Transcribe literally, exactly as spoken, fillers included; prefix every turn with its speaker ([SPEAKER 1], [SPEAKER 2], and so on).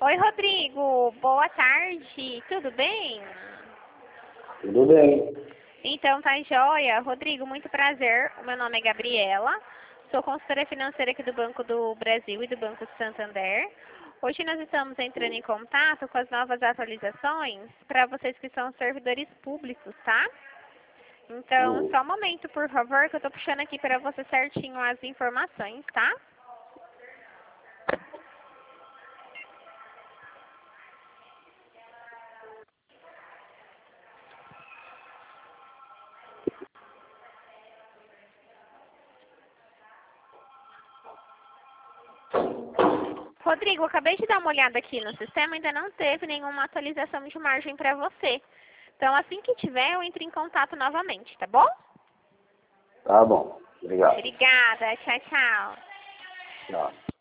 [SPEAKER 1] Oi, Rodrigo. Boa tarde. Tudo bem?
[SPEAKER 2] Tudo bem.
[SPEAKER 1] Então, tá joia. Rodrigo, muito prazer. O meu nome é Gabriela. Sou consultora financeira aqui do Banco do Brasil e do Banco do Santander. Hoje nós estamos entrando em contato com as novas atualizações para vocês que são servidores públicos, tá? Então,
[SPEAKER 2] Hum.
[SPEAKER 1] só um momento, por favor, que eu tô puxando aqui para você certinho as informações, tá? Rodrigo, eu acabei de dar uma olhada aqui no sistema, ainda não teve nenhuma atualização de margem para você. Então, assim que tiver, eu entro em contato novamente, tá bom?
[SPEAKER 2] Tá bom. Obrigado.
[SPEAKER 1] Obrigada. Tchau, tchau.
[SPEAKER 2] Tchau.